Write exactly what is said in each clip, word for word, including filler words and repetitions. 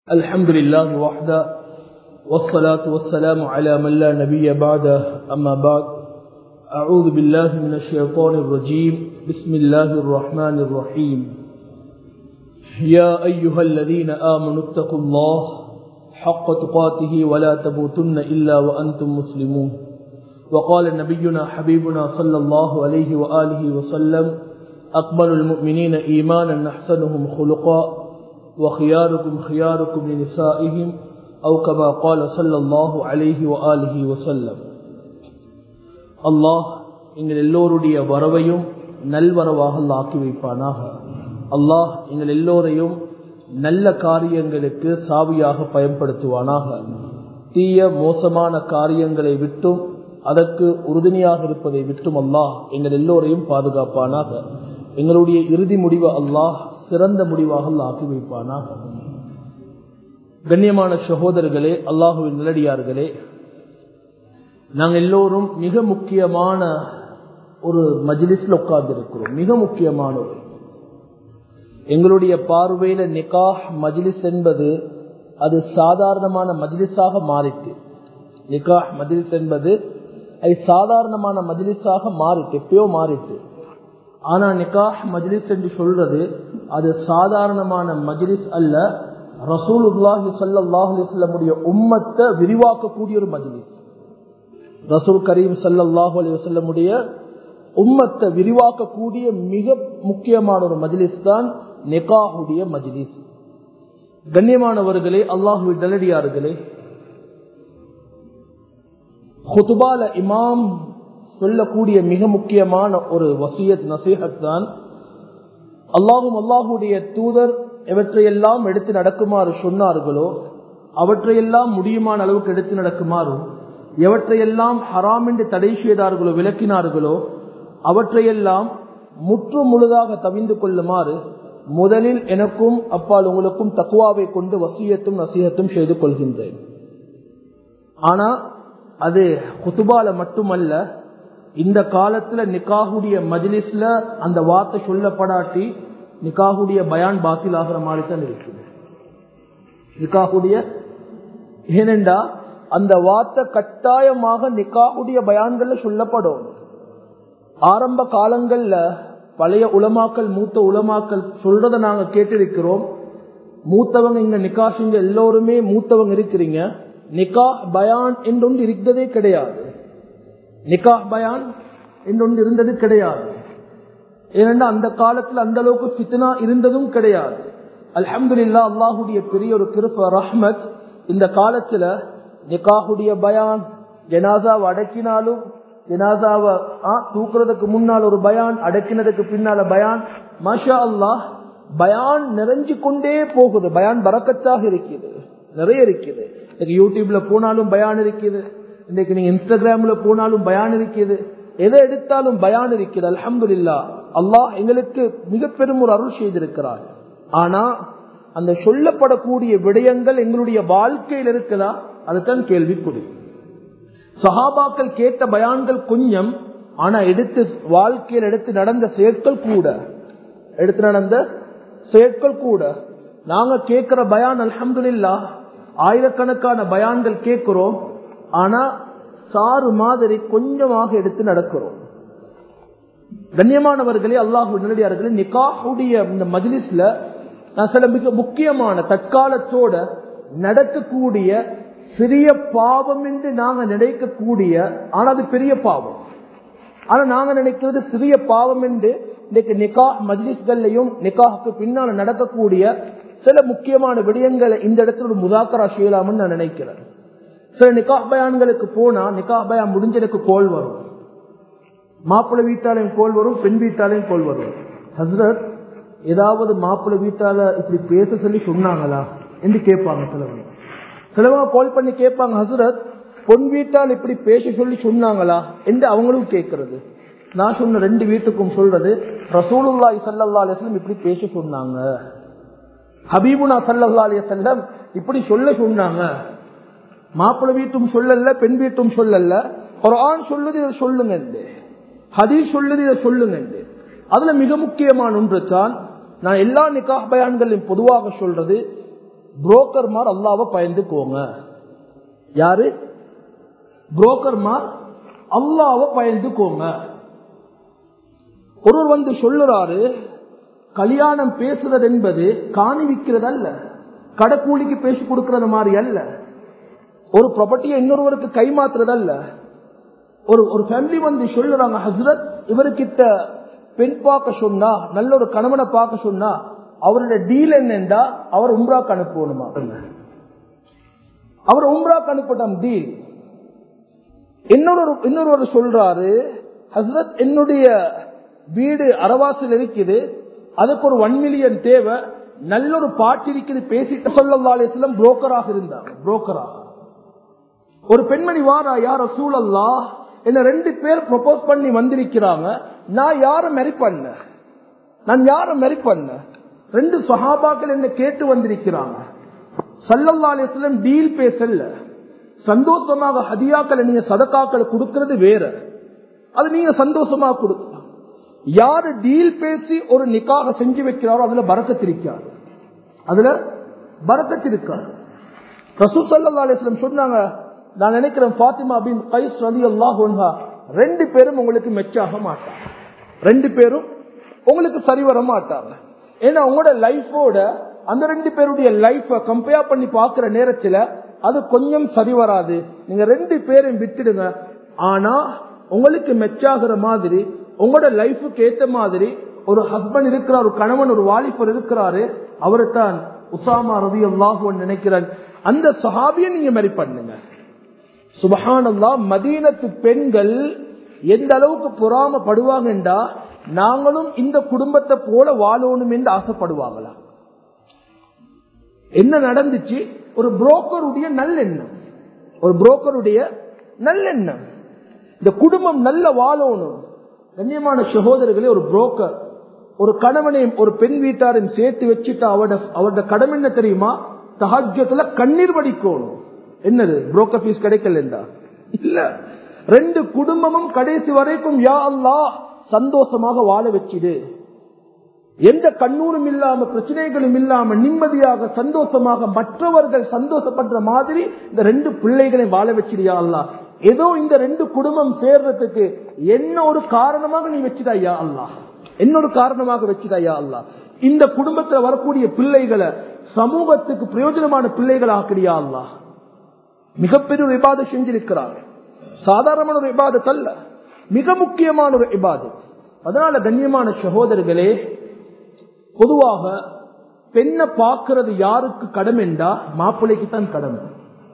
الحمد لله وحده والصلاة والسلام على من لا نبي بعده أما بعد أعوذ بالله من الشيطان الرجيم بسم الله الرحمن الرحيم يا أيها الذين آمنوا اتقوا الله حق تقاته ولا تموتن إلا وأنتم مسلمون وقال نبينا حبيبنا صلى الله عليه وآله وسلم أكمل المؤمنين إيمانا أحسنهم خلقا وخياركم خياركم لنسائهم أو كما قال صلى الله عليه وآله وسلم அல்லாஹ் எங்கள் எல்லோருடைய வரவையும் நல்வரவாக ஆக்கி வைப்பானாக. அல்லாஹ் எங்கள் எல்லோரையும் நல்ல காரியங்களுக்கு சாவியாக பயன்படுத்துவானாக. தீய மோசமான காரியங்களை விட்டும் அதற்கு உறுதுணையாக இருப்பதை விட்டும் அல்லாஹ் எங்கள் எல்லோரையும் பாதுகாப்பானாக. எங்களுடைய இறுதி முடிவு அல்லாஹ் சிறந்த முடிவாக ஆக்கி வைப்பானாக. கண்ணியமான சகோதரர்களே, அல்லாஹுவின் நல்லடியார்களே, நாங்கள் எல்லோரும் மிக முக்கியமான ஒரு மஜ்லிஸ்ல உட்கார்ந்து இருக்கிறோம். மிக முக்கியமான ஒரு எங்களுடைய பார்வையில நிகாஹ் மஜ்லிஸ் என்பது அது சாதாரணமான மஜ்லிஸாக மாறிட்டு நிகாஹ் மஜ்லிஸ் என்பது அது சாதாரணமான மஜ்லிஸாக மாறிட்டு எப்பயோ மாறிட்டு ஆனா நிகாஹ் மஜ்லிஸ் என்று சொல்றது அது சாதாரணமான மஜ்லிஸ் அல்ல. ரசூலுல்லாஹி ஸல்லல்லாஹு அலைஹி வஸல்லம் உடைய உம்மத்தை விரிவாக்கக்கூடிய ஒரு மஜ்லிஸ். ரசூல் கரீம் ஸல்லல்லாஹு அலைஹி வஸல்லம் உடைய உம்மத்தை விரிவாக்கக்கூடிய மிக முக்கியமான ஒரு மஜ்லிஸ் தான் நிகாஹுடைய மஜ்லிஸ். கண்ணியமானவர்களே, அல்லாஹ்வின் நல்லடியார்களே, குதுபால இமாம் சொல்லக்கூடிய மிக முக்கியமான ஒரு வசியத் நசீஹத் தான் அல்லாஹும் அல்லாஹுடைய தூதர் எவற்றையெல்லாம் எடுத்து நடக்குமாறு சொன்னார்களோ அவற்றையெல்லாம் முடியுமான அளவுக்கு எடுத்து நடக்குமாறும் எவற்றையெல்லாம் ஹராம் என்று தடை செய்தார்களோ விளக்கினார்களோ அவற்றையெல்லாம் முற்று முழுதாக தவிந்து கொள்ளுமாறு முதலில் எனக்கும் அப்பால் உங்களுக்கும் தக்வாவை கொண்டு வசியத்தும் நசீஹத்தும் செய்து கொள்கின்றேன். ஆனா அது குதுபால மட்டுமல்ல, இந்த காலத்துல நிகாஹுடைய மஜ்லிஸ்ல அந்த வார்த்தை சொல்லப்படாட்டி நிகாஹுடைய பயான் பாத்தில் ஆகிற மாதிரி தான் இருக்குது. நிகாஹுடைய ஏனென்றா அந்த வார்த்தை கட்டாயமாக நிகாஹுடைய பயான்கள்ல சொல்லப்படும். ஆரம்ப காலங்கள்ல பழைய உலமாக்கள் மூத்த உலமாக்கள் சொல்றத நாங்க கேட்டிருக்கிறோம். மூத்தவங்க இங்க நிகாஹ் செஞ்ச எல்லோருமே மூத்தவங்க இருக்கிறீங்க. நிகாஹ் பயான் என்றொன்று இருந்ததே கிடையாது. நிகாஹ் பயான் என்றொன்று இருந்தது கிடையாது. ஏனென்றா அந்த காலத்துல அந்த அளவுக்கு ஃபித்னா இருந்ததும் கிடையாது. அல்ஹம்துலில்லாஹ், அல்லாஹுடைய பெரிய ஒரு கிருப ரஹ்மத். இந்த காலத்துல நிகாஹுடைய பயான், ஜனாசாவை அடக்கினாலும் ஜனாசாவை தூக்குறதுக்கு முன்னால் ஒரு பயான், அடக்கினதுக்கு பின்னால பயான், மாஷா அல்லாஹ் பயான் நிறைஞ்சு கொண்டே போகுது. பயான் பரக்கத்தாக இருக்குது, நிறைய இருக்குது. யூடியூப்ல போனாலும் பயான் இருக்குது, இன்னைக்கு நீங்க இன்ஸ்டாகிராம்ல போனாலும் பயான் இருக்குது, எதை எடுத்தாலும் பயான் இருக்குது. அல்ஹம்துலில்லாஹ், அல்லாஹ் எங்களுக்கு மிக பெரும் ஒரு அருள் செய்திருக்கிறார். ஆனா அந்த சொல்லப்படக்கூடிய விடயங்கள் எங்களுடைய வாழ்க்கையில் இருக்குதா, அதுதான் கேள்விக்குறி. சஹாபாக்கள் கேட்ட பயான்கள் கொஞ்சம், ஆனா எடுத்து வாழ்க்கையில் எடுத்து நடந்த செயற்கள் கூட எடுத்து நடந்த செயற்கள் கூட நாங்க கேட்கிற பயான் அல்ஹம்துலில்லாஹ் ஆயிரக்கணக்கான பயான்கள் கேட்கிறோம். ஆனா சாறு மாதிரி கொஞ்சமாக எடுத்து நடக்கிறோம். கண்ணியமானவர்களே, அல்லாஹ்வின் நல்லடியார்களே, நிகாஹுடைய இந்த மஜ்லிஸ்ல நான் சில மிக முக்கியமான தற்காலத்தோட நடக்கக்கூடிய சிறிய பாவம் என்று நாங்க நினைக்கக்கூடிய, ஆனா அது பெரிய பாவம், ஆனா நாங்க நினைக்கிறது சிறிய பாவம் என்று இன்னைக்கு நிகாஹ் மஜ்லிஸ்கள்லையும் நிகாஹுக்கு பின்னால நடக்கக்கூடிய சில முக்கியமான விடயங்களை இந்த இடத்துல ஒரு முதாக்கரா செய்யலாம்னு நான் நினைக்கிறேன். சில நிகாஹ் பயான்களுக்கு போனா நிகாஹ் பயான் முடிஞ்சதுக்கு கோல் வரும், மாப்பிள்ளை வீட்டாலையும் கோல் வரும், பெண் வீட்டாலையும் கோல் வரும். ஹஸ்ரத், ஏதாவது மாப்பிள்ளை வீட்டால இப்படி பேச சொல்லி சொன்னாங்களா என்று கேட்பாங்க. சிலவங்க சிலவங்க கால் பண்ணி கேட்பாங்க, ஹஸ்ரத் பொன் வீட்டால் இப்படி பேச சொல்லி சொன்னாங்களா என்று அவங்களும் கேட்கறது. நான் சொன்ன ரெண்டு வீட்டுக்கும் சொல்றது, ரசூலுல்லாஹி ஸல்லல்லாஹு அலைஹி வஸல்லம் இப்படி பேச சொன்னாங்க, ஹபீபுனா ஸல்லல்லாஹு அலைஹி வஸல்லம் இப்படி சொல்ல சொன்னாங்க. மாப்பிள்ளை வீட்டும் சொல்லல, பெண் வீட்டும் சொல்லல, குர்ஆன் சொல்லுது இதை சொல்லுங்க, ஹதீஸ் சொல்லுது இதை சொல்லுங்க. அதுல மிக முக்கியமான ஒன்று தான் நான் எல்லா நிகாஹ் பயான்களையும் பொதுவாக சொல்றது, புரோக்கர்மார் அல்லாஹ்வை பயந்துக்கோங்க. யாரு? புரோக்கர்மார் அல்லாஹ்வை பயந்துக்கோங்க. ஒருவர் வந்து சொல்லுறாரு, கல்யாணம் பேசுறது என்பது காணி விற்கிறது அல்ல, கடக்கூலிக்கு பேசி கொடுக்கறது மாதிரி அல்ல, ஒரு ப்ராப்பர்ட்டியை இன்னொருவருக்கு கைமாத்துறது அல்ல. ஒரு ஒரு ஃபேமிலி வந்து சொல்லுறாங்க, ஹஸ்ரத் இவருக்கிட்ட பெண் பார்க்க சொன்னா, நல்ல ஒரு கணவனை பார்க்க சொன்னா அவருடைய டீல் என்னண்டா அவர் உம்ராக்கு அனுப்பணுமா? அவர் உம்ராக்கு அனுப்பட்டும் டீல். இன்னொரு இன்னொரு சொல்றாரு, ஹஸ்ரத் என்னுடைய வீடு அரவாசில் இருக்குது, அதுக்கு ஒரு ஒன் மில்லியன் தேவை, நல்ல ஒரு பாட்டு இருக்குது, பேசிட்டு ஸல்லல்லாஹு அலைஹி வஸல்லம் புரோக்கராக இருந்தாங்க. புரோக்கராக ஒரு பெண்மணி வாரா, யா ரசூலல்லாஹ் என்ன ரெண்டு பேர் ப்ரொபோஸ் பண்ணி வந்திருக்கிறாங்க, நான் யார மேரி பண்ண நான் யார மேரி பண்ண ரெண்டு சஹாபாக்கள் என்ன கேட்டு வந்திருக்கிறாங்க. ஸல்லல்லாஹு அலைஹி வஸல்லம் டீல் பேசல, சந்தோஷமாக ஹதியாக்களை நீங்க சதகாக்கள் கொடுக்கிறது வேற, அது நீங்க சந்தோஷமாக கொடுக்கலாம். யாரு டீல் பேசி ஒரு நிக்காக செஞ்சு வைக்கிறாரோ அதுல பரக்கத் இருக்காது, அதுல பரக்கத் இருக்காது. ரசூல் ஸல்லல்லாஹு அலைஹி வஸல்லம் சொன்னாங்க, நான் நினைக்கிறேன் ஃபாத்திமா பின் கைஸ் ரலியல்லாஹு அன்ஹா ரெண்டு பேரும் உங்களுக்கு மெச்சாக மாட்டாங்க, ரெண்டு பேரும் உங்களுக்கு சரி வர மாட்டாங்க. ஏன்னா உங்களோட லைஃபோட அந்த ரெண்டு பேருடைய லைஃப கம்பேர் பண்ணி பாக்குற நேரத்துல அது கொஞ்சம் சரி வராது. நீங்க ரெண்டு பேரும் விட்டுடுங்க. ஆனா உங்களுக்கு மெச்சாகிற மாதிரி உங்களோட லைஃபுக்கு ஏத்த மாதிரி ஒரு ஹஸ்பண்ட் இருக்கிறார், ஒரு கணவன் ஒரு வாலிபர் இருக்கிறாரு, அவரை தான் உசாமா ரலியல்லாஹு அன்ஹு நினைக்கிறார், அந்த சஹாபியை நீங்க மேரி பண்ணுங்க. சுப்ஹானல்லாஹ், மதீனத்து பெண்கள் எந்த அளவுக்கு பொறாமப்படுவாங்கன்றா, நாங்களும் இந்த குடும்பத்தை போல வாழணும் என்று ஆசைப்படுவாங்களா? என்ன நடந்துச்சு? ஒரு புரோக்கருடைய நல்லெண்ணம், ஒரு புரோக்கருடைய நல்லெண்ணம், இந்த குடும்பம் நல்ல வாழணும். கண்ணியமான சகோதரர்களே, ஒரு புரோக்கர் ஒரு கணவனையும் ஒரு பெண் வீட்டாரையும் சேர்த்து வச்சுட்டா அவட அவரோட கடமை என்ன தெரியுமா? தஹஜ்ஜுல கண்ணீர் வடிக்கணும். என்னது? புரோக்கர் ஃபீஸ் கிடைக்கல இல்ல, ரெண்டு குடும்பமும் கடைசி வரைக்கும் யா அல்லாஹ் சந்தோஷமாக வாழ வச்சிடு, எந்த கண்ணூரும் இல்லாம பிரச்சனைகளும் இல்லாம நிம்மதியாக சந்தோஷமாக மற்றவர்கள் சந்தோஷப்படுற மாதிரி இந்த ரெண்டு பிள்ளைகளை வாழ வச்சிடியா அல்லாஹ். ஏதோ இந்த ரெண்டு குடும்பம் சேர்றதுக்கு என்ன ஒரு காரணமாக நீ வச்சுதாயா அல்லாஹ், என்ன ஒரு காரணமாக வச்சுதாயா அல்லாஹ். இந்த குடும்பத்தில் வரக்கூடிய பிள்ளைகளை சமூகத்துக்கு பிரயோஜனமான பிள்ளைகள் ஆக்கிறியா அல்லாஹ். மிகப்பெரிய ஒரு இபாதத் செஞ்சிருக்கிறார், சாதாரணமான ஒரு இபாதத் அல்ல, மிக முக்கியமான ஒரு இபாதத். அதனால கண்ணியமான சகோதரர்களே, பொதுவாக பெண்ணை பார்க்கிறது யாருக்கு கடமை என்றா மாப்பிள்ளைக்கு தான் கடமை.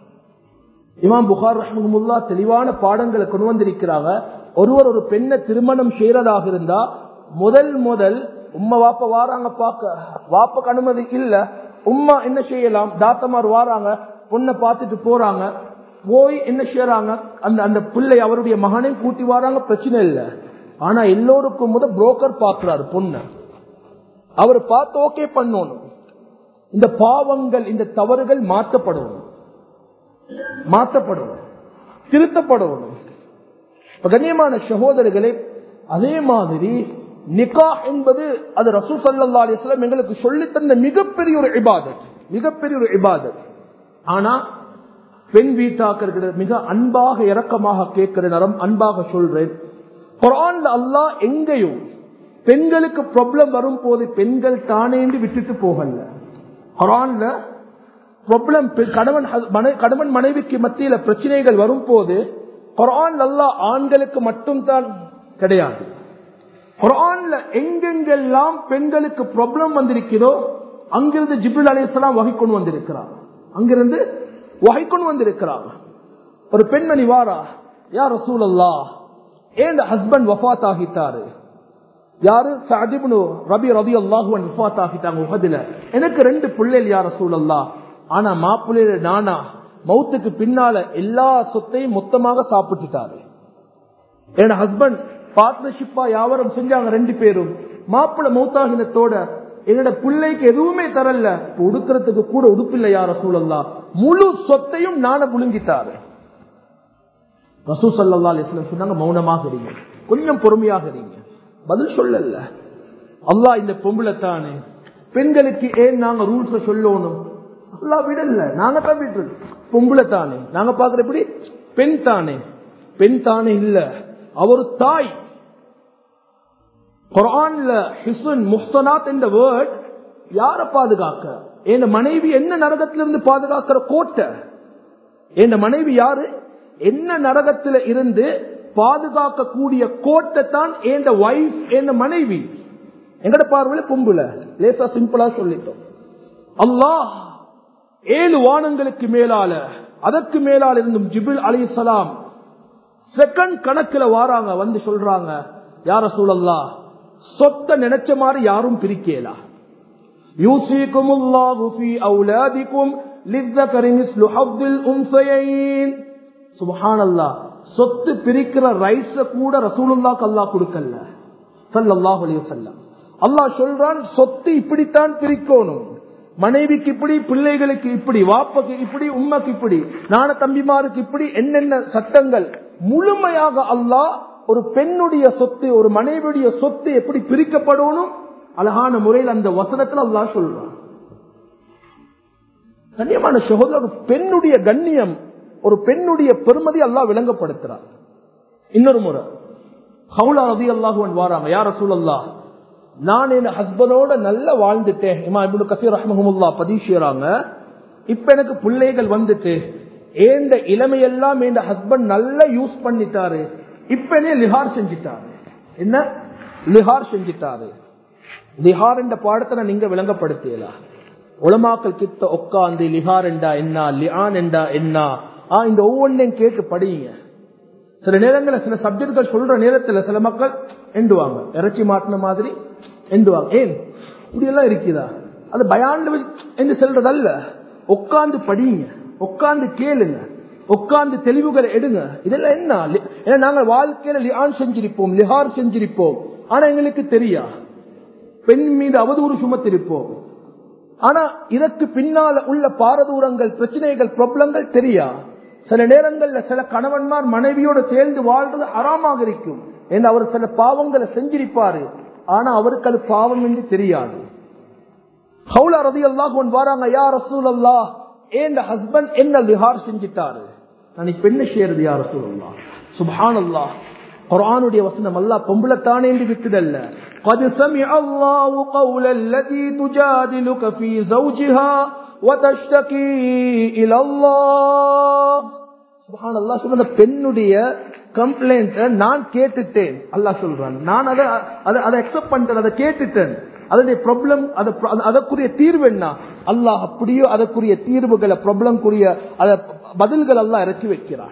இமாம் புகார் ரஹ்மத்துல்லாஹ் தெளிவான பாடங்களை கொண்டு வந்திருக்கிறாங்க. ஒருவர் ஒரு பெண்ணை திருமணம் செய்யறதாக இருந்தா முதல் முதல் உம்மா வாப்ப வாராங்க பார்க்க, வாப்பக்கு அனுமதி இல்ல, உம்மா என்ன செய்யலாம், தாத்தமார் வாராங்க, பொண்ணை பார்த்துட்டு போறாங்க, போய் என்ன செய்யறாங்க, அந்த அந்த பிள்ளை அவருடைய மகனை கூட்டி வராங்க, பிரச்சனை இல்லை. ஆனா எல்லோருக்கும் முதல் புரோக்கர் பார்க்கிறாரு பொண்ணு, அவர் பார்த்து ஓகே பண்ணணும். இந்த பாவங்கள் இந்த தவறுகள் மாற்றப்படணும், மாற்றப்படணும், திருத்தப்படணும். கண்ணியமான சகோதரர்களே, அதே மாதிரி நிக்காஹ் என்பது அது ரசூல் ஸல்லல்லாஹு அலைஹி வஸல்லம் எங்களுக்கு சொல்லித் தந்த மிகப்பெரிய ஒரு இபாதத், மிகப்பெரிய ஒரு இபாதத். ஆனா பெண் வீட்டாக்கள் மிக அன்பாக இரக்கமாக கேட்கிற நேரம் அன்பாக சொல்றேன், குர்ஆன்ல அல்லாஹ் எங்கேயும் பெண்களுக்கு ப்ராப்ளம் வரும் போது பெண்கள் தானே விட்டுட்டு போகல. குர்ஆன்ல ப்ராப்ளம் கணவன் கணவன் மனைவிக்கு மத்தியில பிரச்சனைகள் வரும் போது குர்ஆன் அல்லாஹ் ஆண்களுக்கு மட்டும் தான் கிடையாது. குர்ஆன்ல எங்கெங்கெல்லாம் பெண்களுக்கு ப்ராப்ளம் வந்திருக்கிறதோ அங்கிருந்து ஜிப்ரீல் அலைஹிஸ்ஸலாம் வஹி கொண்டு வந்திருக்கிறார், அங்கிருந்து வஹி கொண்டு வந்திருக்கிறார். ஒரு பெண்மணி வாரா, யா ரசூலல்லாஹ் என் ஹஸ்பண்ட் வஃபாத் ஆகிட்டாரு. யாரு? சஅத் இப்னு ரபி ரலியல்லாஹு அன்ஹு வஃபாத் ஆகிட்டாங்க உஹதுல. எனக்கு ரெண்டு பிள்ளைகள் யா ரசூலல்லாஹ், ஆனா மாப்பிள்ளை நானா மௌத்துக்கு பின்னால எல்லா சொத்தையும் மொத்தமாக சாப்பிட்டுட்டாரு. என் ஹஸ்பண்ட் பார்ட்னர்ஷிப்பா வியாபாரம் செஞ்சாங்க ரெண்டு பேரும். மாப்பிள்ளை மௌத்தாகினத்தோட என்னோட பிள்ளைக்கு எதுவுமே தரல, உடுக்கிறதுக்கு கூட உடுப்பில்லை யா ரசூலல்லாஹ், முழு சொத்தையும் நான புழுங்கிட்டாரு. ரசூல் ஸல்லல்லாஹு அலைஹி வஸல்லம் சொன்னாங்க, மௌனமாக இருங்க, கொஞ்சம் பொறுமையாக இருங்க. பதில் சொல்லல. அல்லாஹ் இந்த பொம்பளை தானே, பெண்களுக்கு ஏன் நாங்க ரூல்ஸ் சொல்லணும்? அல்லா விடல, நாங்க தான் விட்டுறது. பொம்பளை தானே, நாங்க பாக்குற எப்படி பெண் தானே, பெண் தானே இல்ல, அவர் தாய். குர்ஆன்ல ஹிஸ்ன் முஹ்சனாத் என்ற வேர்ட் யார பாதுகாக்க? என் மனைவி என்ன நரகத்திலிருந்து பாதுகாக்கிற கோட்டை. என் மனைவி யாரு? என்ன நரகத்தில இருந்து பாதுகாக்க கூடிய கோட்டை தான் என் வைஃப், என் மனைவி. எங்கட பார்வையில பொம்புல லேசா சிம்பிளா சொல்லிட்டோம். அல்லாஹ் ஏழு வானங்களுக்கு மேலால அதற்கு மேலால இருந்தும் ஜிப்ரீல் அலைஹிஸ்ஸலாம் செகண்ட் கணக்குல வாராங்க, வந்து சொல்றாங்க, யா ரசூலல்லாஹ் சொத்தை நினைச்ச மாதிரி யாரும் பிரிக்கலா. யூசிகுமுல்லாஹு ஃபீ அவுலாதிக்கும் லிஸ்ஸகரி மிஸ்லு ஹவ்வில் உன்ஸயைன். சுப்ஹானல்லாஹ், சொத்து பிரிக்கிற ரைட்ஸ கூட ரசூலுல்லாஹ்க்கு அல்லாஹ் கொடுக்கல ஸல்லல்லாஹு அலைஹி வஸல்லம். அல்லாஹ் சொல்றான், சொத்து இப்படித்தான் பிரிக்கணும், மனைவிக்கு இப்படி, பிள்ளைகளுக்கு இப்படி, வாப்பக்கு இப்படி, உம்மக்கு இப்படி, நான தம்பிமாருக்கு இப்படி, என்னென்ன சட்டங்கள் முழுமையாக அல்லாஹ் ஒரு பெண்ணுடைய சொத்து, ஒரு மனைவியுடைய சொத்து எப்படி பிரிக்கப்படணும் அழகான முறையில் அந்த வசனத்தில் அல்லாஹ் சொல்றான். கண்ணியமான சகோதரர், ஒரு பெண்ணுடைய கண்ணியம், ஒரு பெண்ணுடைய பெருமதி அல்லாஹ் விளங்கப்படுத்துறார். இன்னொரு முறை ஹவுலா ரலியல்லாஹு அன்ஹு வராங்க, யா ரசூலல்லாஹ் நான் என் ஹஸ்பண்டோட நல்லா வாழ்ந்துட்டேன். இமாம் இப்னு கஸீர் ரஹ்மஹுல்லாஹ் பதிவு செய்றாங்க, இப்ப எனக்கு பிள்ளைகள் வந்துட்டு ஏந்த இளமையெல்லாம் என் ஹஸ்பண்ட் நல்லா யூஸ் பண்ணிட்டாரு, இப்ப என்ன லிஹார் செஞ்சிட்டாரு. என்ன லிஹார் செஞ்சிட்டாரு? லிஹார் என்ற பாடத்தை நீங்க விளங்கப்படுத்தலாம். உலமாக்கள் கிட்ட உட்காந்து லிஹார் என்றா என்ன, லிஆன் என்றா என்ன, இந்த ஒவ்வொன்றையும் கேட்டு படியுங்க. சில நேரங்களில் சில சப்ஜெக்ட்கள் சொல்ற நேரத்தில் சில மக்கள் எண்டுவாங்க, இறைச்சி மாட்டின மாதிரி எண்டுவாங்க. ஏன் இப்படி எல்லாம் இருக்குதா? அது பயான்ல என்று சொல்றதல்ல. உட்கார்ந்து படியுங்க, உட்கார்ந்து கேளுங்க, உட்கார்ந்து தெளிவுகளை எடுங்க. இதெல்லாம் என்ன, நாங்க வாழ்க்கையில லிஆன் செஞ்சிருப்போம், லிஹார் செஞ்சிருப்போம், ஆனா எங்களுக்கு தெரியா. பெண் மீது அவதூறு சுமத்திருப்போம், ஆனா இதற்கு பின்னால உள்ள பாரதூரங்கள், பிரச்சனைகள், ப்ராப்ளங்கள் தெரியா. சில நேரங்கள்ல சில கணவன்மார் மனைவியோட சேர்ந்து வாழ்றது ஹராமாக இருக்கும் என்று அவர் சில பாவங்களை செஞ்சிருப்பாரு, ஆனா அவருக்கு அது பாவம் என்று தெரியாது. ஹவுலா ரலியல்லாஹு அன்ஹு வராங்க, யா ரசூலல்லாஹ் என் ஹஸ்பண்ட் என்ன லிஹார் செஞ்சிட்டாரு, நான் இப்ப என்ன செய்யறது யா ரசூலல்லாஹ்? சுப்ஹானல்லாஹ், குர்ஆனுடைய வசனம் அல்லாஹ் பொம்பளத்தானே என்று விட்டுதல்ல. قد سمع الله قول التي تجادلك في زوجها وتشتكي الى الله. சுப்ஹானல்லாஹ், சொல்ற பெண்ணுடைய கம்ப்ளைண்ட் நான் கேட்டுட்டேன். அல்லாஹ் சொல்றான், நான் அதை அதை அக்செப்ட் பண்ணிட்டேன், அதை கேட்டுட்டேன். அதனுடைய ப்ராப்ளம், அதற்குரிய தீர்வு என்ன? அல்லாஹ் அப்படியோ அதற்குரிய தீர்வுகளை, ப்ராப்ளம்க்குரிய பதில்கள் அல்லாஹ் இறக்கி வைக்கிறான்.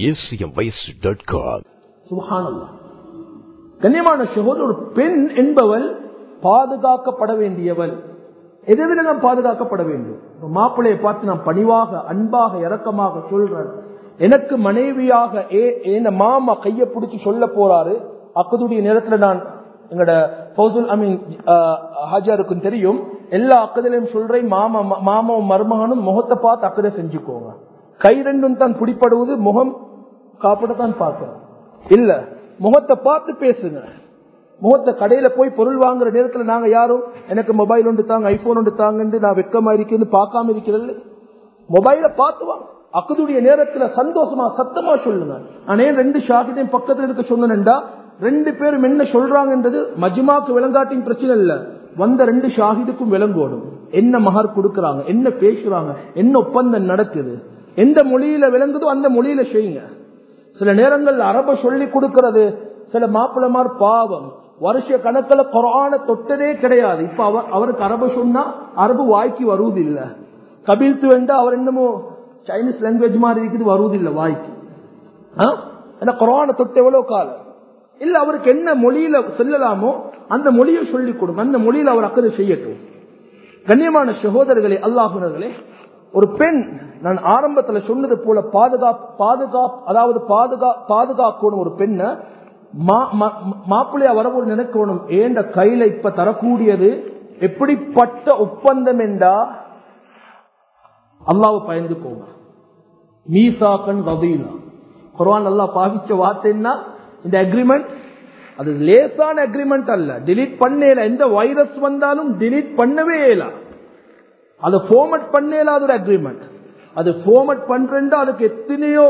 சுப்ஹானல்லாஹ். கண்ணியமான சகோதரர், ஒரு பெண் என்பவள் பாதுகாக்கப்பட வேண்டியவள். எதிரில் நாம் பாதுகாக்கப்பட வேண்டும். மாப்பிள்ளையை பார்த்து நான் பணிவாக, அன்பாக, இரக்கமாக சொல்றேன், எனக்கு மனைவியாக ஏன் மாமா கையை பிடிச்சி சொல்ல போறாரு. அக்கதுடைய நேரத்தில் நான் எங்கட ஃபௌசுல் அமீன் ஹாஜருக்கும் தெரியும், எல்லா அக்கதிலையும் சொல்றேன், மாமா மாமாவும் மருமகனும் முகத்தை பார்த்து அக்கதை செஞ்சுக்கோங்க. கை ரெண்டும் தான் பிடிப்படுவது, முகம் காப்பிடத்தான் பார்க்கணும். இல்ல, முகத்தை பார்த்து பேசுங்க. முகத்தை கடையில போய் பொருள் வாங்குற நேரத்தில் நாங்க யாரும் எனக்கு மொபைல் ஒன்று தாங்க, ஐபோன் ஒன்று தாங்க, நான் வெக்கமா இருக்கிறது பார்க்காம இருக்கிறது. மொபைல பார்த்து வாங்க. அக்கதுடைய நேரத்துல சந்தோஷமா சத்தமா சொல்லுங்க. ஆனா ரெண்டு ஷாஹிதையும் பக்கத்துல இருக்க சொன்னா ரெண்டு பேரும் என்ன சொல்றாங்கன்றது மஜ்மாக்கு விளங்காட்டின் பிரச்சனை இல்ல, வந்த ரெண்டு ஷாஹிதுக்கும் விளங்கோடும். என்ன மஹர் கொடுக்கறாங்க, என்ன பேசுறாங்க, என்ன ஒப்பந்தம் நடக்குது, எந்த மொழியில விளங்குதோ அந்த மொழியில செய்யுங்க. சில நேரங்கள் அரப சொல்லி கொடுக்கிறது சில மாப்பிளமார் பாவம், வருஷ கணக்கில் குர்ஆனை தொட்டதே கிடையாது. இப்ப அவர் அவருக்கு அரபு சொன்னா அரபு வாய்க்கு வருவதில்லை. கபில்த்து வேண்டா அவர் என்னமோ சைனீஸ் லாங்குவேஜ் மாதிரி இருக்குது, வருவதில்லை வாய்க்கு. குர்ஆனை தொட்ட எவ்வளவு காலம் இல்ல, அவருக்கு என்ன மொழியில சொல்லலாமோ அந்த மொழியை சொல்லிக் கொடுங்க, அந்த மொழியில அவர் அக்கறை செய்யட்டும். கண்ணியமான சகோதரர்களே, அல்லாஹ்வினர்களே, ஒரு பெண் நான் ஆரம்பத்தில் சொன்னது போல பாதுகாப்பு பாதுகாப்பு அதாவது பாதுகா பாதுகாக்கணும். ஒரு பெண்ணை மாப்பிள்ளையா வரவோடு நினைக்கணும், ஏண்ட கையில இப்ப தரக்கூடியது எப்படிப்பட்ட ஒப்பந்தம் என்றா அல்லாஹ்வை பயந்துக்கோங்க. மீசாக்கன் கபீலா, குர்ஆன் அல்லாஹ் பாவிச்ச வார்த்தைன்னா இந்த அக்ரிமெண்ட் அது லேசான அக்ரிமெண்ட் அல்ல. டிலீட் பண்ணல, எந்த வைரஸ் வந்தாலும் டிலீட் பண்ணவே இல்ல. அது ஃபார்மட் பண்ணலாத ஒரு அக்ரிமெண்ட். அது ஃபார்மட் பண்றா அதுக்கு எத்தனையோ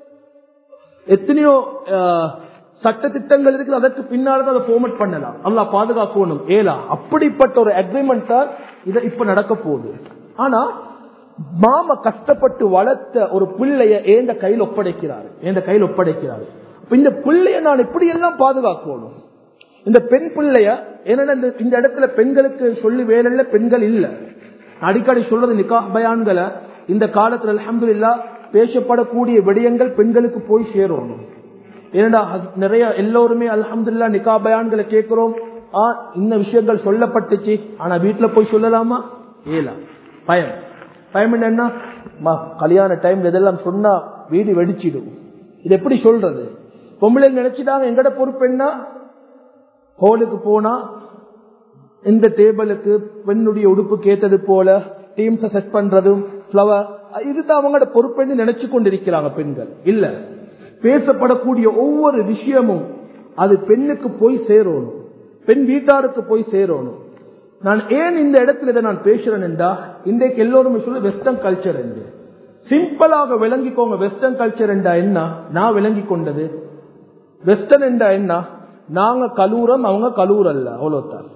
எத்தனையோ சட்ட திட்டங்கள் இருக்கு. அதற்கு பின்னால்தான் அதை ஃபார்மட் பண்ணலாம். அல்லாஹ் பாதுகாக்கணும் ஏலா. அப்படிப்பட்ட ஒரு அக்ரிமெண்ட் தான் இதை இப்ப நடக்க போகுது. ஆனா மாமா கஷ்டப்பட்டு வளர்த்த ஒரு பிள்ளைய ஏந்த கையில் ஒப்படைக்கிறாரு ஏந்த கையில் ஒப்படைக்கிறாரு இந்த பிள்ளைய நான் எப்படி எல்லாம் பாதுகாக்கணும்? இந்த பெண் பிள்ளைய ஏன்னா இந்த இடத்துல பெண்களுக்கு சொல்லி வேலையில பெண்கள் இல்ல. அடிக்கடி சொல்றது நிக்காஹ் பயான்களை இந்த காலத்துல அல்ஹம்துலில்லாஹ் பேசப்படக்கூடிய விடயங்கள் பெண்களுக்கு போய் சேரணும். ஏன்னா நிறைய எல்லோருமே அல்ஹம்துலில்லாஹ் நிக்காஹ் பயான்களை கேட்கிறோம். இந்த விஷயங்கள் சொல்லப்பட்டுச்சு, ஆனா வீட்டுல போய் சொல்லலாமா? ஏலா. பயம் பயம் என்ன? கல்யாண டைம்ல இதெல்லாம் சொன்னா வீடு வெடிச்சிடும். இது எப்படி சொல்றது? பொம்பளை நினைச்சிட்டாங்க எங்கட பொறுப்பு என்ன? ஹோலுக்கு போனா இந்த டேபிளுக்கு பெண்ணுடைய உடுப்பு கேட்டது போல டீம்ஸ் செட் பண்றதும் ஃபிளவர், இதுதான் அவங்களோட பொறுப்பு நினைச்சு கொண்டிருக்கிறாங்க பெண்கள். இல்ல, பேசப்படக்கூடிய ஒவ்வொரு விஷயமும் அது பெண்ணுக்கு போய் சேரணும், பெண் வீட்டாருக்கு போய் சேரணும். நான் ஏன் இந்த இடத்துல இதை நான் பேசுறேன் என்றா, இன்றைக்கு எல்லோருமே சொல்ல வெஸ்டர்ன் கல்ச்சர் என்று. சிம்பிளாக விளங்கிக்கோங்க. வெஸ்டர்ன் கல்ச்சர் என்றா என்ன? நான் விளங்கி கொண்டது வெஸ்டர்ன் என்றா என்ன? நாங்க கலூரம், அவங்க கலூர் அல்ல, அவ்வளவுதான்.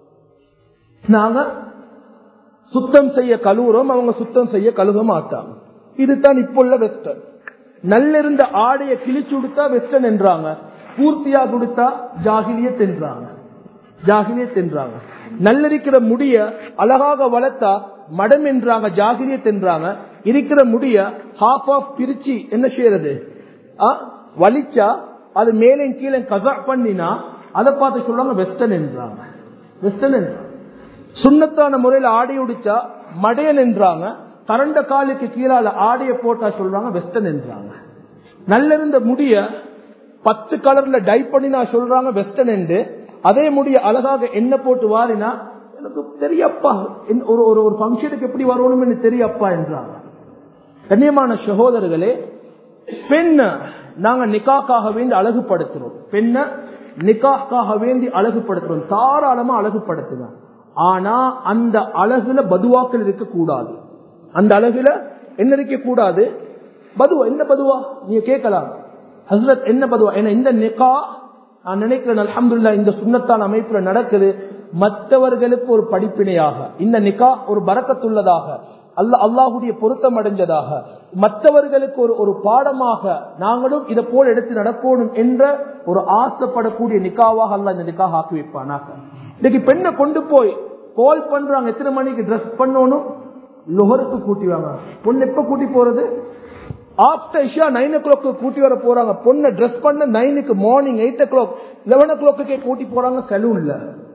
நாங்க சுத்தம் செய்ய கலூரம், அவங்க சுத்தம் செய்ய கழுக மாட்டாங்க. இதுதான் இப்ப உள்ள வெஸ்டர்ன். நல்லிருந்த ஆடைய கிழிச்சு கொடுத்தா வெஸ்டர்ன் என்றாங்க, பூர்த்தியா கொடுத்தா ஜாகிலியத் என்றாங்க. ஜாகிலியத் என்றாங்க. நல்லிருக்கிற முடிய அழகாக வளர்த்தா மடம் என்றாங்க, ஜாகிலியத் என்றாங்க. இருக்கிற முடிய ஹாஃப் ஆஃப் பிரிச்சு என்ன செய்யறது? வலிச்சா அது மேலே கீழே கசா பண்ணினா அதை பார்த்து சொல்றாங்க வெஸ்டர்ன் என்றாங்க. வெஸ்டர்ன் என்றாங்க. சுண்ணத்தான முறையில் ஆடை உடிச்சா மடையன் என்றாங்க. கரண்ட காலுக்கு கீழால ஆடைய போட்டா சொல்றாங்க வெஸ்டர்ன் என்றாங்க. நல்லிருந்த முடிய பத்து கலர்ல டை பண்ணினா சொல்றாங்க வெஸ்டர்ன் என்று. அதே முடிய அழகாக எண்ணெய் போட்டு வாரினா எனக்கு தெரியப்பா, ஒரு ஒரு பங்கனுக்கு எப்படி வரணும்னு தெரியப்பா என்றாங்க. கண்ணியமான சகோதரர்களே, பெண்ண நாங்க நிக்காக்காக வேண்டி அழகுபடுத்துறோம். பெண்ண நிக்காக்காக வேண்டி அழகுபடுத்துறோம், தாராளமா அழகுபடுத்துங்க. ஆனா அந்த அழகுல பதுவாக்கள் இருக்க கூடாது. அந்த அழகுல என்ன இருக்க கூடாது? பதுவா. என்ன பதுவா நீங்க கேட்கலாம், ஹஸ்ரத் என்ன பதுவா? ஏன்னா இந்த நிக்கா நான் நினைக்கிறேன் அல்ஹம்துலில்லாஹ் இந்த சுன்னத்தான அமைப்புல நடக்குது. மற்றவர்களுக்கு ஒரு படிப்பினையாக இந்த நிக்கா ஒரு பரக்கத்துள்ளதாக, அல்லாஹ் அல்லாஹ்வுடைய பொருத்தம் அடைஞ்சதாக, மற்றவர்களுக்கு ஒரு ஒரு பாடமாக நாங்களும் இதை போல் எடுத்து நடக்கணும் என்ற ஒரு ஆசைப்படக்கூடிய நிக்காவாக அல்லாஹ் இந்த நிக்காஹ் ஆக்கி வைப்பானாக. இன்னைக்கு பெண்ணை கொண்டு போய் கால் பண்றாங்க, எத்தனை மணிக்கு ட்ரெஸ் பண்ணணும்? லொஹருக்கு கூட்டிவாங்க. பொண்ணு எப்ப கூட்டி போறது? ஆப்டர் இஷா நைன் ஓ கிளாக்கு கூட்டி வர போறாங்க. பொண்ணை ட்ரெஸ் பண்ண நைனுக்கு morning eight o'clock eleven ஓ கிளாக்கே கூட்டி போறாங்க சலூன்ல.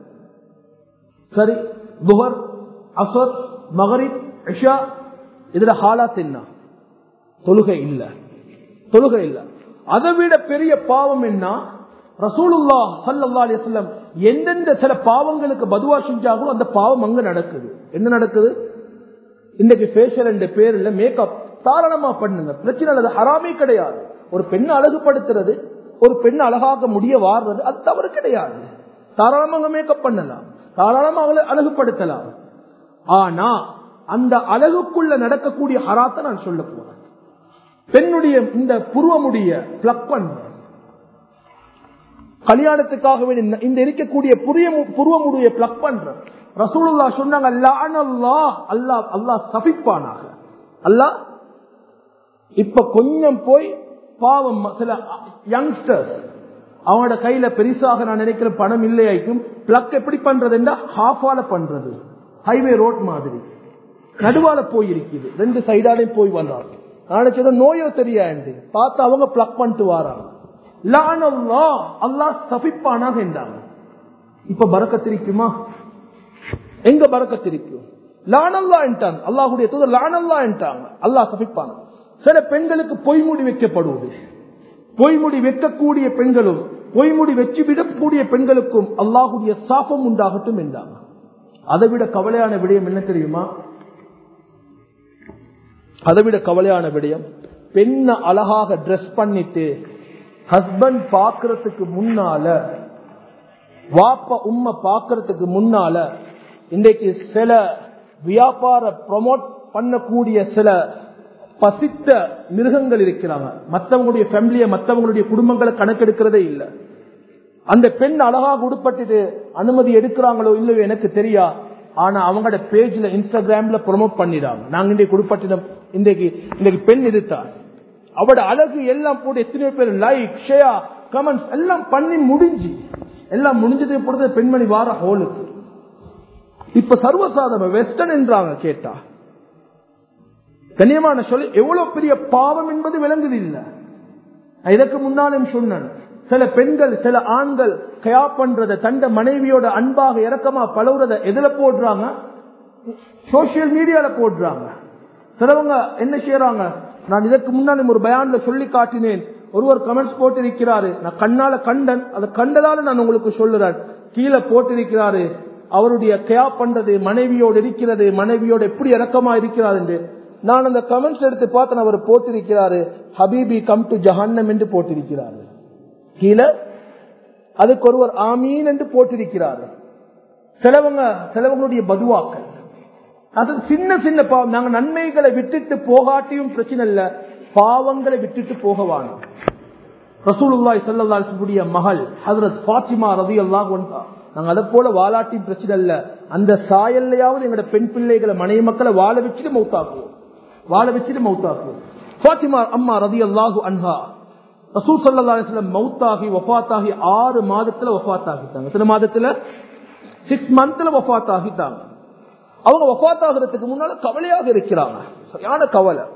சரி, துஹர், அஸ்ர், மகரிப், இஷா, இதுல ஹாலாத் என்ன? தொழுகை இல்ல, தொழுகை இல்ல. அதை விட பெரிய பாவம் என்ன? ரசூலுல்லாஹ் ஸல்லல்லாஹு அலைஹி வஸல்லம் எந்தெந்த சில பாவங்களுக்கு பதுவா செஞ்சாங்களோ அந்த பாவம் அங்க நடக்குது. என்ன நடக்குது? இன்னைக்கு ஃபேஷியல் என்ற பேர்ல மேக்கப் தாராளமா பண்ணுங்க, பிரச்சனை இல்லை, ஹராமே கிடையாது. ஒரு பெண்ணை அழகுபடுத்துறது, ஒரு பெண் அழகாக முடிய வாடுறது அது தவறு கிடையாது. தாராளமாக மேக்கப் பண்ணலாம், தாராளமாக அழகுபடுத்தலாம். ஆனா அந்த அழகுக்குள்ள நடக்கக்கூடிய ஹராத்தை நான் சொல்ல போறேன். பெண்ணுடைய இந்த புருவமுடைய பிளக் பண்ண கல்யாணத்துக்காக இந்த இருக்கக்கூடிய புருவமுடைய பிளக் பண்ற ரசூலுல்லாஹ் சொன்னாங்க, லஅனல்லாஹ், அல்லாஹ் அல்லாஹ் சபிப்பானாக. அல்லாஹ் இப்ப கொஞ்சம் போய் பாவம் சில யங்ஸ்டர்ஸ் அவங்களோட கையில பெருசாக நான் நினைக்கிற பணம் இல்லையாக்கும் பிளக் எப்படி பண்றது? ஹாஃபால பண்றது, ஹைவே ரோட் மாதிரி நடுவால போய் இருக்குது, ரெண்டு சைடாலையும் போய் வந்தாங்க. நாளைக்கு நோயோ தெரியா என்று பார்த்து அவங்க பிளக் பண்ணிட்டு வாராங்க. லஅனல்லாஹ், அல்லாஹ் சபிப்பானாக என்றாங்க. இப்ப பரக்கத்திருக்குமா? எங்க பரக்கத்திருக்கும்? லஅனல்லாஹ் என்றாங்க. அல்லாஹ்வுடைய தூதர் லஅனல்லாஹ் என்றாங்க, அல்லாஹ் சபிப்பாங்க. சில பெண்களுக்கு பொய்முடி வைக்கப்படுவது, பொய்முடி வைக்கக்கூடிய பெண்களும் பொய்முடி வச்சு விடக்கூடிய பெண்களுக்கும் அல்லாஹ்வுடைய சாபம் உண்டாகட்டும் என்றாங்க. அதை விட கவலையான விடயம் என்ன தெரியுமா? அதை விட கவலையான விடயம், பெண்ணை அழகாக டிரெஸ் பண்ணிட்டு ஹஸ்பண்ட் பாக்குறதுக்கு முன்னால, வாப்ப உம்மை பாக்குறதுக்கு முன்னால இன்றைக்கு சில வியாபார ப்ரமோட் பண்ணக்கூடிய சில பசித்த மிருகங்கள் இருக்கிறாங்க. மற்றவங்களுடைய ஃபேமிலியை மற்றவங்களுடைய குடும்பங்களை கணக்கெடுக்கிறதே இல்லை. அந்த பெண் அழகாக உடுப்பட்டு அனுமதி எடுக்கிறாங்களோ இல்லையோ எனக்கு தெரியா, ஆனா அவங்களோட பேஜ்ல இன்ஸ்டாகிராம்ல ப்ரமோட் பண்ணிடுறாங்க. நாங்க இன்றைக்கு உடுப்பட்டினம், இன்றைக்கு இன்றைக்கு பெண் எதிர்த்தார், அவட அழகு எல்லாம் போட்டு எத்தனையோ பேர் லைக் ஷேர் கமெண்ட்ஸ் எல்லாம் பண்ணி முடிஞ்சு எல்லாம் முடிஞ்சதை பொறுத்த பெண்மணி வார ஹோலுக்கு இப்ப சர்வசாதாரண வெஸ்டர்ன் என்றாங்க. கேட்டா கண்ணியமான சொல்லி எவ்வளவு பெரிய பாவம் என்பது விளங்குது இல்ல. இதற்கு முன்னாலும் சொன்னேன், சில பெண்கள் சில ஆண்கள் கயா பண்றத தண்ட மனைவியோட அன்பாக இறக்கமா பழகுறத எதுல போடுறாங்க? சோசியல் மீடியால போடுறாங்க. சிலவங்க என்ன செய்யறாங்க, நான் இதற்கு முன்னாலும் ஒரு பயான்ல சொல்லி காட்டினேன், ஒருவர் கமெண்ட்ஸ் போட்டிருக்கிறாரு, நான் கண்ணால கண்டன், அதை கண்டதால நான் உங்களுக்கு சொல்லுறேன். கீழே போட்டிருக்கிறாரு அவருடைய கயா பண்றது மனைவியோடு இருக்கிறது, மனைவியோடு எப்படி இறக்கமா இருக்கிறார் என்று. நான் அந்த கமெண்ட்ஸ் எடுத்து பார்த்தேன், அவர் போட்டிருக்கிறாரு ஹபீபி கம் டு ஜஹன்னம் என்று போட்டிருக்கிறாரு. கீழே அதுக்கு ஒருவர் ஆமீன் என்று போட்டிருக்கிறாரு. சிலவங்க சிலவங்களுடைய பதுவாக்கள் அது சின்ன சின்ன பாவம். நாங்க நன்மைகளை விட்டுட்டு போகாட்டியும் பிரச்சனை இல்ல, பாவங்களை விட்டுட்டு போகவான. ரசூலுல்லாஹி ஸல்லல்லாஹு அலைஹி வஸல்லம் மகள் ஹஜ்ரத் ஃபாத்திமா ரலியல்லாஹு அன்ஹா, நாங்க அதை போல வாலாட்டியும் பிரச்சனை இல்ல, அந்த சாயல்லையாவது எங்களோட பெண் பிள்ளைகளை மனைவி மக்களை வாழ வச்சுட்டு மௌத்தாக்குவோம், வாழ வச்சுட்டு மௌத்தாக்குவோம். ஃபாத்திமா அம்மா ரலியல்லாஹு அன்ஹா ரசூல் ஸல்லல்லாஹு அலைஹி வஸல்லம் மௌத்தாகி வஃபாத்தாகி ஆறு மாதத்துல வஃபாத்தாகிட்டாங்க. சில மாதத்துல சிக்ஸ் மந்த்ல வஃபாத்தாகிட்டாங்க. அவங்க வஃபாத்தாகிறதுக்கு முன்னால கவலையாக இருக்கிறாங்க, சரியான கவலை.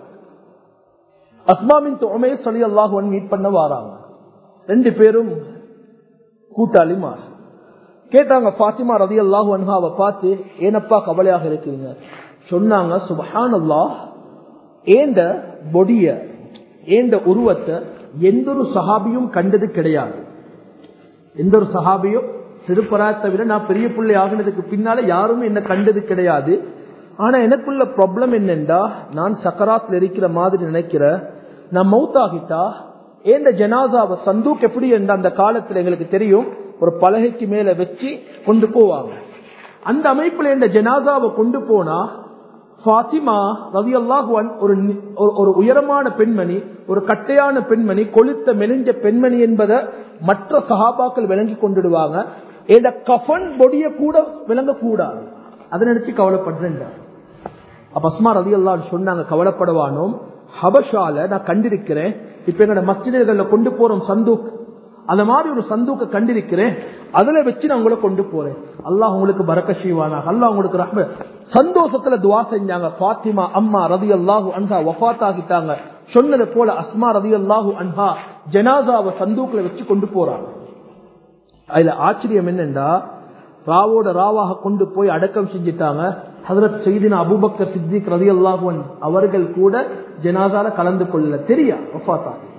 அஸ்மா பின்த் உமைஸ் ரலியல்லாஹு அன்ஹா மீட் பண்ண வராங்க. ரெண்டு பேரும் கூட்டாளிமா. கேட்டாங்க ஃபாத்திமா ரலியல்லாஹு அன்ஹாவை பார்த்து, ஏனப்பா கவலையாக இருக்கீங்க? சொன்னாங்க, சுப்ஹானல்லாஹ், ஏண்ட பொடிய ஏண்ட உருவத்தை எந்த ஒரு சஹாபியும் கண்டது கிடையாது. எந்த ஒரு சஹாபியும் சிறுபராத்தை விட நான் பெரிய பிள்ளை ஆகினதுக்கு பின்னால யாருமே என்ன கண்டது கிடையாது. ஆனா எனக்குள்ள ப்ராப்ளம் என்னென்றா, நான் சக்கராத்துல இருக்கிற மாதிரி நினைக்கிற, நான் மௌத்தாகிட்டா ஏண்ட ஜனாசாவை சந்தூக் எப்படி என்ற அந்த காலத்துல எங்களுக்கு தெரியும், ஒரு பலகைக்கு மேல வச்சு கொண்டு போவாங்க. அந்த அமைப்புல இந்த ஜனாசாவை கொண்டு போனா ஃபாத்திமா ரலியல்லாஹு அன்ஹா ஒரு ஒரு உயரமான பெண்மணி, ஒரு கட்டையான பெண்மணி, கொளுத்த மெலிஞ்ச பெண்மணி என்பதை மற்ற சஹாபாக்கள் விளங்கி கொண்டுடுவாங்க. இந்த கஃபன் பொடிய கூட விளங்க கூடாது, அதை நினைச்சு கவலைப்படுறேன். அப்ப அஸ்மா ரலியல்லாஹு அன்ஹா சொன்னாங்க, கவலைப்படவானோம், ஹபஷால நான் கண்டிருக்கிறேன், இப்ப எங்களோட மஸ்ஜிதுகள்ல கொண்டு போறோம் சந்தூக், அந்த மாதிரி ஒரு சந்தூக்க கண்டிருக்கிறேன், அதுல வச்சு நான் உங்களை கொண்டு போறேன், அல்லாஹ் உங்களுக்கு பரக்கத் செய்வானாக, அல்லாஹ் உங்களுக்கு ரஹ்மத். சந்தோஷத்துல துஆ செஞ்சாங்க. ஃபாத்திமா அம்மா ரலியல்லாஹு அன்ஹா வஃபாத் ஆகிட்டாங்க. சொன்னது போல அஸ்மா ரலியல்லாஹு அன்ஹா ஜனாசாவை சந்தூக்ல வச்சு கொண்டு போறாங்க. அதுல ஆச்சரியம் என்னன்னா, ராவோட ராவாக கொண்டு போய் அடக்கம் செஞ்சிட்டாங்க. ஹஜ்ரத் சையீதுனா அபூபக்கர் சித்திக் ரலியல்லாஹு அன்ஹு அவர்கள் கூட ஜனாசால கலந்து கொள்ளல. தெரியா வஃபாத் ஆகி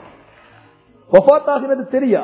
வஃபாத் ஆகிறது தெரியா.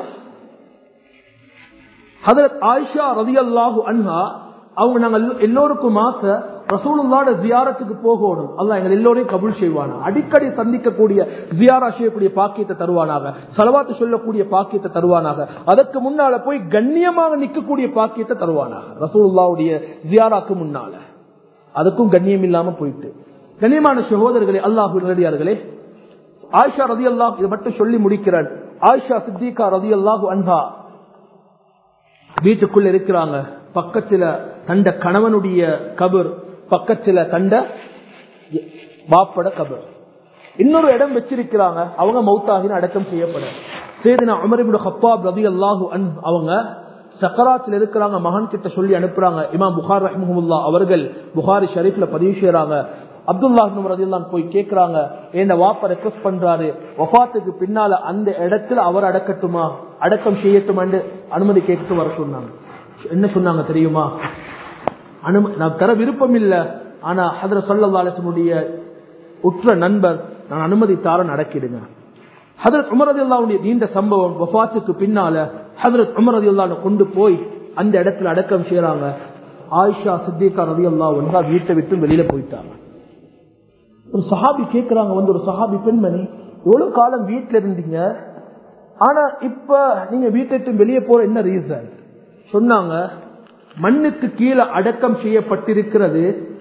ஹஜ்ரத் ஆயிஷா ரலியல்லாஹு அன்ஹா அவங்க நாங்க எல்லோருக்கும் ஆசை ரசூலுல்லாஹ்வோட ஜியாரத்துக்கு போகணும், அல்லாஹ் எங்க எல்லோரையும் கபூல் செய்வானா, அடிக்கடி சந்திக்கக்கூடிய ஜியாரா செய்யக்கூடிய பாக்கியத்தை தருவானாக, ஸலவாத் சொல்லக்கூடிய பாக்கியத்தை தருவானாக, அதற்கு முன்னால போய் கண்ணியமாக நிற்கக்கூடிய பாக்கியத்தை தருவானாக. ரசூலுல்லாஹ்வுடைய ஜியாராக்கு முன்னால அதுக்கும் கண்ணியம் இல்லாம போயிட்டு. கண்ணியமான சகோதரர்களே, அல்லாஹ்வின் நல்லடியார்களே, ஆயிஷா ரலியல்லாஹு இதை மட்டும் சொல்லி முடிக்கிறார். ஆயிஷா சித்திகா ரலியல்லாஹு அன்ஹா வீட்டுக்குள்ள இருக்கிறாங்க. பக்கத்துல தண்ட கணவனுடைய கபர், பக்கத்துல தண்ட பாப்பட கபர், இன்னொரு இடம் வச்சிருக்கிறாங்க. அவங்க மௌத்தாகின அடக்கம் செய்யப்பட சையதுனா உமர் இப்னு கத்தாப் ரலியல்லாஹு அன்ஹு அவங்க சக்கராத்தில் இருக்கிறாங்க. மகன் கிட்ட சொல்லி அனுப்புறாங்க. இமாம் புகாரி ரஹ்மஹுல்லாஹ் அவர்கள் புகாரி ஷரீஃப்ல பதிவு செய்யறாங்க. அப்துல்லாஹ் இப்னு உமர் ரலியல்லாஹு அன்ஹு போய் கேக்குறாங்க, என்ன வாப்பா ரெக்வெஸ்ட் பண்றாரு, வஃபாத்துக்கு பின்னால அந்த இடத்துல அவர் அடக்கட்டுமா, அடக்கம் செய்யட்டுமா என்று அனுமதி கேட்டு வர சொன்னாங்க. என்ன சொன்னாங்க தெரியுமா, நான் தர விருப்பம் இல்ல, ஆனா ஹஜ்ரத் ஸல்லல்லாஹு அலைஹி வஸல்லம் உற்ற நண்பர், நான் அனுமதி தார நடக்கிடுங்க. ஹஜ்ரத் உமர் ரலியல்லாஹு அன்ஹு இந்த சம்பவம் வஃபாத்துக்கு பின்னால ஹஜ்ரத் உமர் ரலியல்லாஹு அன்ஹு கொண்டு போய் அந்த இடத்துல அடக்கம் செய்யறாங்க. ஆயிஷா சித்திகா ரலியல்லாஹு அன்ஹா வீட்டை விட்டு வெளியில போயிட்டாங்க. ஒரு சஹாபி கேட்கிறாங்க, வந்து ஒரு சஹாபி பெண்மணி, எவ்வளவு காலம் வீட்டுல இருந்தீங்க, ஆனா இப்ப நீங்க வீட்டை விட்டு வெளியே போற என்ன ரீசன்? சொன்னாங்க, மண்ணுக்கு கீழே அடக்கம் செய்யப்பட்டிருக்கிறது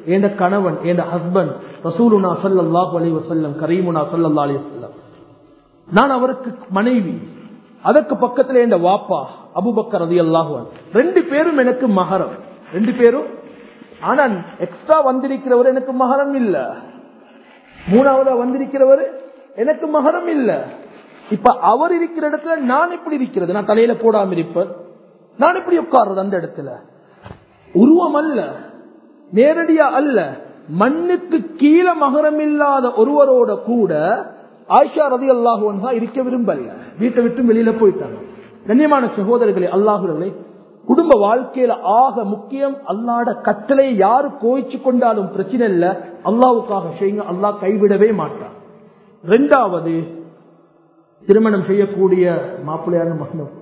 என் கணவன், என் ஹஸ்பண்ட் ரசூலுனா ஸல்லல்லாஹு அலைஹி வஸல்லம், கரீமுனா ஸல்லல்லாஹு அலைஹி வஸல்லம். நான் அவருக்கு மனைவி. அதற்கு பக்கத்தில் என் வாப்பா அபூபக்கர் ரலியல்லாஹு அன்ஹு. ரெண்டு பேரும் எனக்கு மஹரம். ரெண்டு பேரும். ஆனா எக்ஸ்ட்ரா வந்திருக்கிறவர் எனக்கு மஹரம் இல்ல. மூணாவதா வந்திருக்கிறவர் எனக்கு மஹரம் இல்ல. இப்ப அவர் இருக்கிற இடத்துல நான் எப்படி இருக்கிறது? நான் தலையில போடாம இருப்பேன். நான் எப்படி உட்கார்றது அந்த இடத்துல? உருவம் அல்ல, நேரடியா அல்ல, மண்ணுக்கு கீழே மகரம் இல்லாத ஒருவரோட கூட ஆயிஷா ரலியல்லாஹு அன்ஹா இருக்க விரும்பல. வீட்டை விட்டு வெளியில போயிட்டாங்க. கண்ணியமான சகோதரர்களே, அல்லாஹ்வுடைய குடும்ப வாழ்க்கையில ஆக முக்கியம் அல்லாஹ்ட கட்டளை யாரு கோயிச்சு கொண்டாலும் பிரச்சனை இல்ல, அல்லாஹ்வுக்காக செய்யுங்க, அல்லாஹ் கைவிடவே மாட்டான். இரண்டாவது, திருமணம் செய்யக்கூடிய மாப்பிள்ளையான மகனும்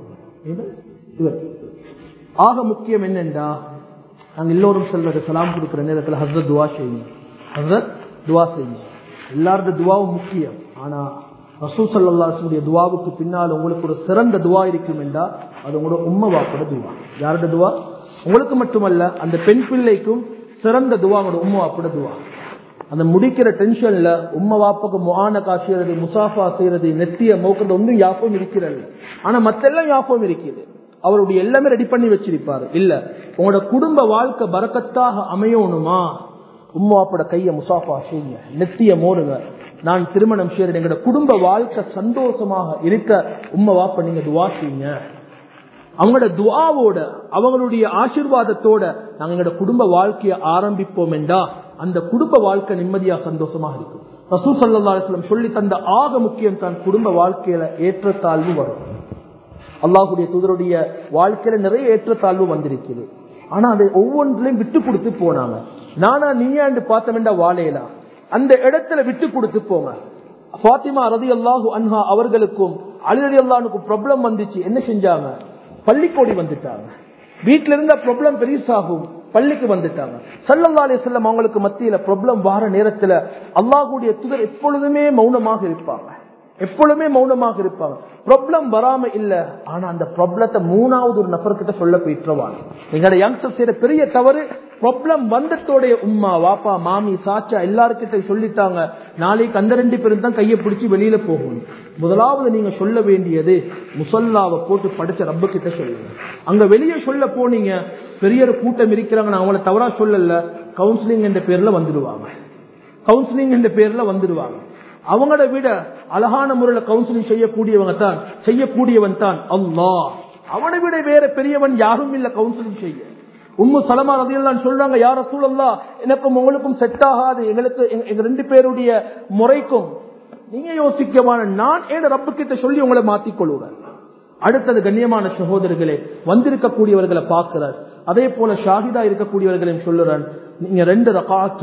ஆக முக்கியம் என்னென்றா, நாங்க எல்லோரும் சொல்றது சலாம் கொடுக்கிற நேரத்தில் ஹஸ்ரத் துவா செய்யுங்க, ஹஸ்ரத் துவா செய்யுங்க. எல்லாரோட துவாவும் முக்கியம். ஆனா ரசூல் ஸல்லல்லாஹு அலைஹி வஸல்லம் துவாவுக்கு பின்னால் உங்களுக்கு ஒரு சிறந்த துவா இருக்கும் என்றா அது உங்களோட உம்ம வாப்போட துவா. யாரோட துவா? உங்களுக்கு மட்டுமல்ல, அந்த பெண் பிள்ளைக்கும் சிறந்த துவா உங்களோட உம்ம வாப்போட துவா. அந்த முடிக்கிற டென்ஷன்ல உம்ம வாப்புக்கு முஆனகா செய்யறது, முசாஃபா செய்யறது, நெத்திய மோக்கிறது ஒன்றும் யாப்பம் இருக்கிறது. ஆனா மத்தெல்லாம் யாப்பம் இருக்குது. அவருடைய எல்லாமே ரெடி பண்ணி வச்சிருப்பாரு. இல்ல, உங்களோட குடும்ப வாழ்க்கை பரக்கத்தாக அமையணுமா, உம்ம வாப்போட கைய முசாஃபா செய்யுங்க, நெத்திய மோருங்க. நான் திருமணம் செய்யறேன், எங்களோட குடும்ப வாழ்க்கை சந்தோஷமாக இருக்க உம்ம வாப்ப நீங்க துவா செய்யுங்க. அவங்களோட துஆவோட, அவங்களுடைய ஆசீர்வாதத்தோட நாங்க எங்களோட குடும்ப வாழ்க்கையை ஆரம்பிப்போம் என்றா அந்த குடும்ப வாழ்க்கை நிம்மதியா சந்தோஷமாக இருக்கும். ரசூல் ஸல்லல்லாஹு அலைஹி வஸல்லம் சொல்லி தந்த ஆக முக்கியம் தான் குடும்ப வாழ்க்கையில ஏற்றத்தாழ்வு வரும். அல்லாஹ்வுடைய தூதருடைய வாழ்க்கையில நிறைய ஏற்றத்தாழ்வு வந்திருக்குது. ஆனா அதை ஒவ்வொன்றிலையும் விட்டு கொடுத்து போனாங்க. நானா நீயாண்டு பார்த்தமெண்டா வாழையிலா அந்த இடத்துல விட்டு கொடுத்து போங்க. ஃபாத்திமா ரலியல்லாஹு அன்ஹா அவர்களுக்கும் அலி ரலியல்லாஹு அன்ஹுக்கும் ப்ராப்ளம் வந்துச்சு. என்ன செஞ்சாங்க? பள்ளிக்கோடி வந்துட்டாங்க. வீட்டில இருந்த ப்ராப்ளம் பெருசாகும், பள்ளிக்கு வந்துட்டாங்க. ஸல்லல்லாஹு அலைஹி வஸல்லம் அவங்களுக்கு மத்தியில ப்ராப்ளம் வார நேரத்துல அல்லாஹ்வுடைய தூதர் எப்பொழுதுமே மௌனமாக இருப்பாங்க, எப்பொழுதுமே மௌனமாக இருப்பாங்க. ப்ராப்ளம் வராம இல்ல, ஆனா அந்த ப்ராப்ளத்தை மூணாவது ஒரு நபர்கிட்ட சொல்ல போயிட்டுவாங்க. எங்களோட யங்ஸ்டர் செய்யற பெரிய தவறு, ப்ராப்ளம் வந்தத்தோடைய உம்மா வாப்பா மாமி சாச்சா எல்லாருக்கிட்ட சொல்லிட்டாங்க, நாளைக்கு அந்த ரெண்டு பேரும் தான் கையை பிடிச்சி வெளியில போகணும். முதலாவது நீங்க சொல்ல வேண்டியது முசல்லாவை போட்டு படிச்ச ரப்பு கிட்ட சொல்லுங்க. அங்க வெளியே சொல்ல போனீங்க, பெரிய ஒரு கூட்டம் இருக்கிறாங்க, நான் அவங்கள தவறா சொல்லல, கவுன்சிலிங் என்ற பேர்ல வந்துடுவாங்க, கவுன்சிலிங் என்ற பேர்ல வந்துடுவாங்க. அவங்கள விட அழகான முறையில் கவுன்சிலிங் செய்யக்கூடியவங்க தான் செய்யக்கூடியவன் தான் அல்லாஹ். அவனை விட வேற பெரியவன் யாரும் இல்ல கவுன்சிலிங் செய்ய. உம்மு சலமா ரலியல்லாஹு சொல்றாங்க, யா ரசூலல்லாஹ், எனக்கும் உங்களுக்கும் செட் ஆகாது, எங்களுக்கு எங்க ரெண்டு பேருடைய முறைக்கும் நீங்க யோசிக்கமான, நான் ஏன் ரப்பு கிட்ட சொல்லி உங்களை மாத்திக் கொள்ளுவேன். அடுத்தது கண்ணியமான சகோதரர்களே, வந்திருக்கக்கூடியவர்களை பார்க்கிறார். அதே போல ஷாஹிதா இருக்கக்கூடியவர்களையும் சொல்லுறான், நீங்க ரெண்டு ரகாத்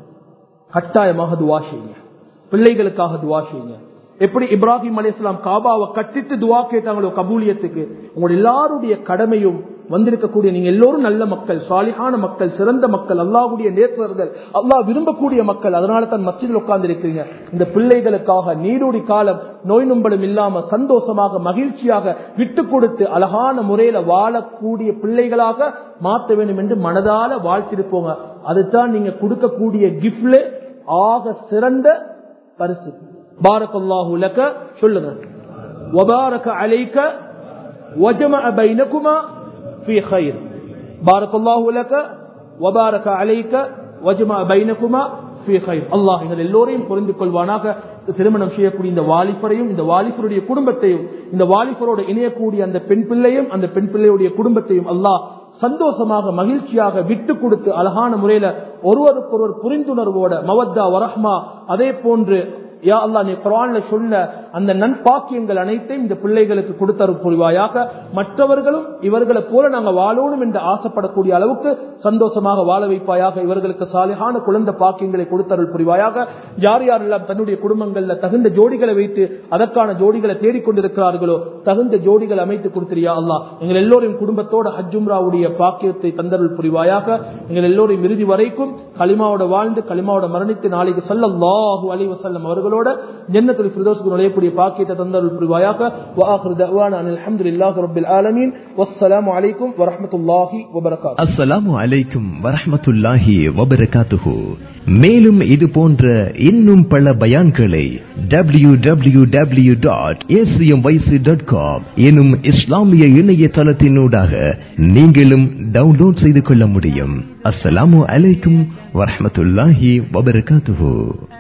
கட்டாயமாக துவா செய்யுங்க, பிள்ளைகளுக்காக துவா செய்யுங்க. எப்படி இப்ராஹிம் அலைஹிஸ்ஸலாம் காபாவை கட்டிட்டு துவா கேட்டாங்களோ கபூலியத்துக்கு, உங்களுடைய எல்லாருடைய கடமையும் வந்திருக்கக்கூடிய நீங்க எல்லோரும் நல்ல மக்கள், சாலிஹான மக்கள், சிறந்த மக்கள், அல்லாஹ்வுடைய நேசர்கள், அல்லாஹ் விரும்பக்கூடிய மக்கள். அதனால தான் மஸ்ஜிதில் உட்கார்ந்து இருக்கிறீங்க. இந்த பிள்ளைகளுக்காக நீடூடி காலம் நோய் நொம்பலும் இல்லாம சந்தோஷமாக மகிழ்ச்சியாக விட்டு கொடுத்து அழகான முறையில வாழக்கூடிய பிள்ளைகளாக மாற்ற வேண்டும் என்று மனதால வாழ்த்திருப்போங்க. அதுதான் நீங்க கொடுக்கக்கூடிய கிஃப்ட்ல ஆக சிறந்த பரிசு. பாரக்கல்லாஹு லக சொல்லுங்க, வபாரக அலைக வஜமஅ பைனகுமா ஃபீ கைர். பாரக்கல்லாஹு லக வபாரக அலைக வஜமஅ பைனகுமா ஃபீ கைர். அல்லாஹ் எங்கள் எல்லோரையும் புரிந்து கொள்வானாக. திருமணம் செய்யக்கூடிய இந்த வாலிபரையும் இந்த வாலிபருடைய குடும்பத்தையும் இந்த வாலிபரோடு இணையக்கூடிய அந்த பெண் பிள்ளையும் அந்த பெண் பிள்ளையுடைய குடும்பத்தையும் அல்லாஹ் சந்தோஷமாக மகிழ்ச்சியாக விட்டு கொடுத்து அழகான முறையில ஒருவருக்கொருவர் புரிந்துணர்வோட மவத்தா வரஹ்மா, அதே போன்று யா அல்லாஹ் நீ குர்ஆன்ல சொன்ன அந்த நன்பாக்கியங்கள் அனைத்தையும் இந்த பிள்ளைகளுக்கு கொடுத்தருள் புரிவாயாக. மற்றவர்களும் இவர்களை போல நாங்க வாழணும் என்று ஆசைப்படக்கூடிய அளவுக்கு சந்தோஷமாக வாழ வைப்பாயாக. இவர்களுக்கு சாலிஹான குழந்தை பாக்கியங்களை கொடுத்தருள் புரிவாயாக. யார் யாரெல்லாம் தன்னுடைய குடும்பங்கள்ல தகுந்த ஜோடிகளை வைத்து அதற்கான ஜோடிகளை தேடிக்கொண்டிருக்கிறார்களோ தகுந்த ஜோடிகள் அமைத்து கொடுத்திரியா அல்லாஹ். எங்கள் எல்லோரையும் குடும்பத்தோட ஹஜ் உம்ராவுடைய பாக்கியத்தை தந்தருள் புரிவாயாக. எங்கள் எல்லோரையும் இறுதி வரைக்கும் கலிமாவோட வாழ்ந்து கலிமாவோட மரணித்து நாளைக்கு ஸல்லல்லாஹு அலைஹி வஸல்லம் அவர்கள் அவர்களோட ஜன்னத்துல் ஃபிர்தௌஸ்க்கு நுழையக்கூடிய பாக்கியத்தை தந்தருள் புரிவாயாக. வ ஆகிரு தஅவானா அனில் ஹம்துலில்லாஹி ரப்பில் ஆலமீன். வஸ்ஸலாமு அலைக்கும் வரஹ்மத்துல்லாஹி வபரகாத்துஹு. அஸ்ஸலாமு அலைக்கும் வரஹ்மத்துல்லாஹி வபரகாத்துஹு. மேலும் இது போன்ற இன்னும் பல பயான்களை W W W dot A C M Y C dot com எனும் இஸ்லாமிய இணையதளத்தினூடாக நீங்களும் டவுன்லோட் செய்து கொள்ள முடியும். அஸ்ஸலாமு அலைக்கும் வரஹ்மத்துல்லாஹி வபரகாத்துஹு.